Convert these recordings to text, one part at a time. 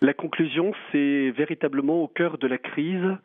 La conclusion, c'est véritablement au cœur de la crise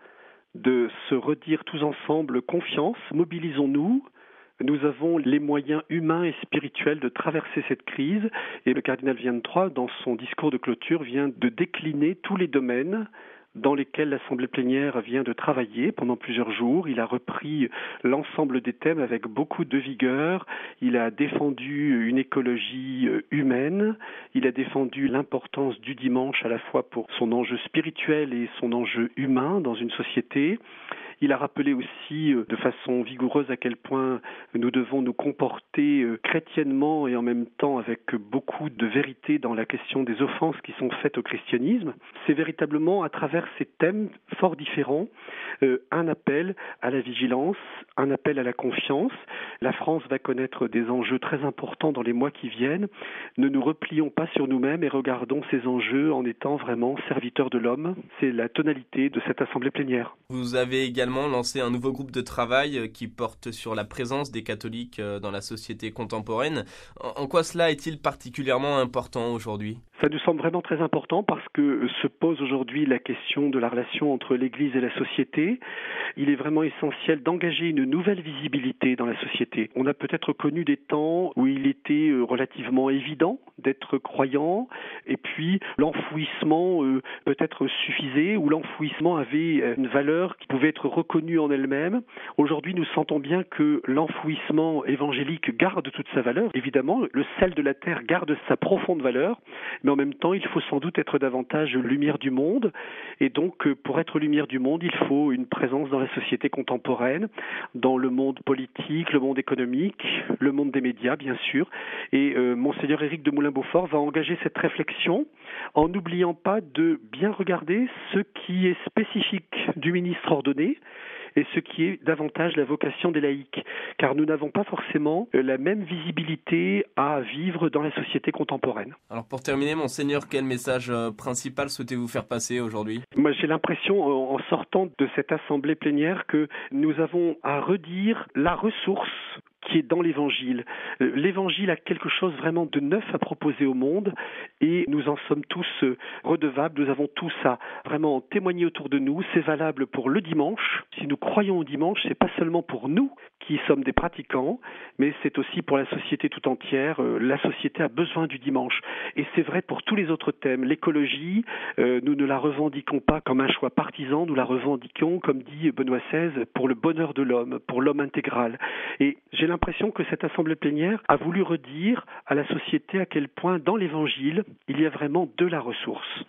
de se redire tous ensemble confiance, mobilisons-nous. Nous avons les moyens humains et spirituels de traverser cette crise et le cardinal Vienne III, dans son discours de clôture, vient de décliner tous les domaines dans lesquels l'Assemblée plénière vient de travailler pendant plusieurs jours. Il a repris l'ensemble des thèmes avec beaucoup de vigueur. Il a défendu une écologie humaine. Il a défendu l'importance du dimanche à la fois pour son enjeu spirituel et son enjeu humain dans une société. Il a rappelé aussi de façon vigoureuse à quel point nous devons nous comporter chrétiennement et en même temps avec beaucoup de vérité dans la question des offenses qui sont faites au christianisme. C'est véritablement à travers ces thèmes fort différents un appel à la vigilance, un appel à la confiance. La France va connaître des enjeux très importants dans les mois qui viennent. Ne nous replions pas sur nous-mêmes et regardons ces enjeux en étant vraiment serviteurs de l'homme. C'est la tonalité de cette assemblée plénière. Vous avez également lancé un nouveau groupe de travail qui porte sur la présence des catholiques dans la société contemporaine. En quoi cela est-il particulièrement important aujourd'hui ? Ça nous semble vraiment très important parce que se pose aujourd'hui la question de la relation entre l'Église et la société. Il est vraiment essentiel d'engager une nouvelle visibilité dans la société. On a peut-être connu des temps où il était relativement évident d'être croyant et puis l'enfouissement peut-être suffisait ou l'enfouissement avait une valeur qui pouvait être reconnue en elle-même. Aujourd'hui, nous sentons bien que l'enfouissement évangélique garde toute sa valeur. Évidemment, le sel de la terre garde sa profonde valeur, mais en même temps, il faut sans doute être davantage lumière du monde. Et donc, pour être lumière du monde, il faut une présence dans la société contemporaine, dans le monde politique, le monde économique, le monde des médias, bien sûr. Et Monseigneur Éric de Moulin-Beaufort va engager cette réflexion en n'oubliant pas de bien regarder ce qui est spécifique du ministre ordonné et ce qui est davantage la vocation des laïcs, car nous n'avons pas forcément la même visibilité à vivre dans la société contemporaine. Alors pour terminer, Monseigneur, quel message principal souhaitez-vous faire passer aujourd'hui ? Moi, j'ai l'impression, en sortant de cette assemblée plénière, que nous avons à redire la ressource qui est dans l'Évangile. L'Évangile a quelque chose vraiment de neuf à proposer au monde et nous en sommes tous redevables. Nous avons tous à vraiment témoigner autour de nous. C'est valable pour le dimanche. Si nous croyons au dimanche, c'est pas seulement pour nous qui sommes des pratiquants, mais c'est aussi pour la société tout entière. La société a besoin du dimanche. Et c'est vrai pour tous les autres thèmes. L'écologie, nous ne la revendiquons pas comme un choix partisan, nous la revendiquons, comme dit Benoît XVI, pour le bonheur de l'homme, pour l'homme intégral. Et j'ai l'impression que cette assemblée plénière a voulu redire à la société à quel point dans l'Évangile, il y a vraiment de la ressource.